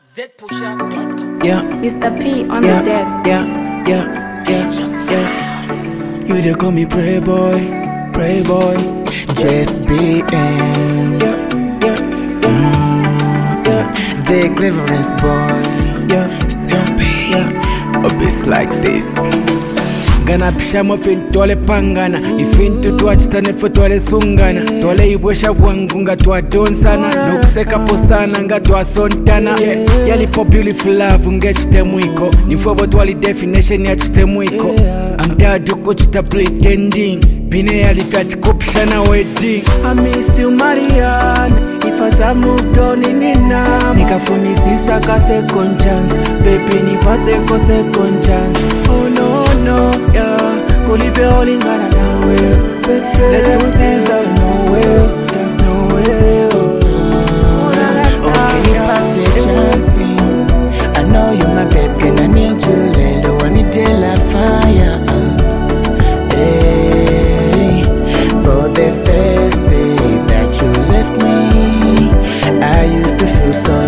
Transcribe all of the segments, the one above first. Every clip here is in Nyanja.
zpushup.com. Yeah, Mr. P on the deck. yeah. You they call me pray boy, Just beating the cleverest boy. A bit like this. Gana pishamo fin tole pangana ifintu twachitane fo tole sungana tole ibwesha bwangu nga twadonsana nokuseka posana nga twasontana yalipo beautiful love ngechitemwiko nifobo twali definition ya chitemwiko amdadu kuchita pretending bine yalifyatikupishana wedding I miss you Marianne if as I moved on inina nikafunisisa ka second chance baby nipase ko second chance oh no yeah kulipe olingana nawe the truth is I nowhere Can you pass a chance? I know you my baby and I need you lelo I need to la fire hey, for the first day that you left me I used to feel so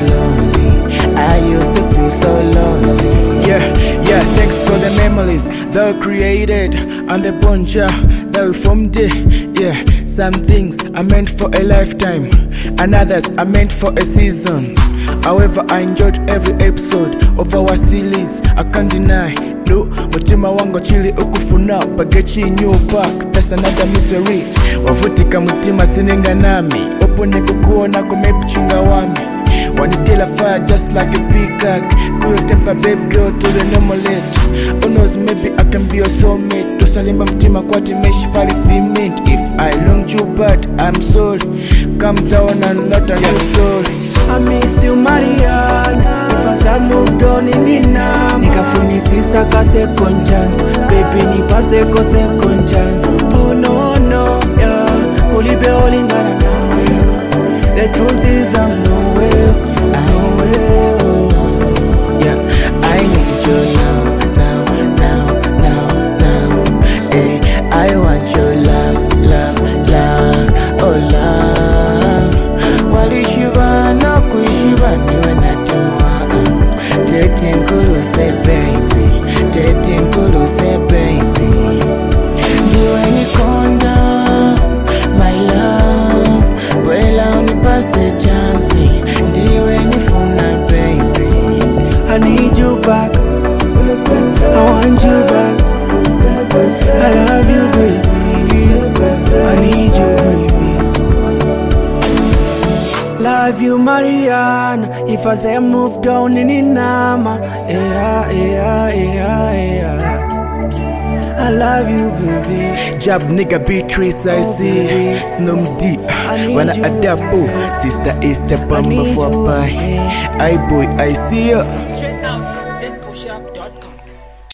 lonely Yeah, thanks for the memories that were created and the bond that we formed Yeah, some things are meant for a lifetime and others are meant for a season. However, I enjoyed every episode of our series. I can't deny. No, mutima wangu chili ukufuna pagechi new back. That's another mystery. Wavutika mutima sininga nami. Opone kukuona kumepichunga wami. Wanitela fire just like a peacock. Cool temper babe girl to the normal age. Who knows maybe I can be your soulmate. Tosalimba mtima kwa timeshi pali cement. If I long you but I'm sorry. Calm down and not a new story. I miss you Marianne if as I moved on inina nikafunisisa ka second chance baby nipase ko second chance oh no yeah kulipe olingana nawe the truth is I'm nowhere Yeah, I need you now hey, I want your love oh love walishiba na kuishiba niwe natemwa tetinkuluse baby ndiwe nikonda my love bwela unipase chansi ndiwe nifuna baby I need you back I want you back I love you baby I need you baby Love you Marianne if as I moved down in Inama I love you baby Job nigga Beatrice I see Snom D Wanna adapo Sister is the bumper for a pie I boy I see ya Straight out, zpushup.com.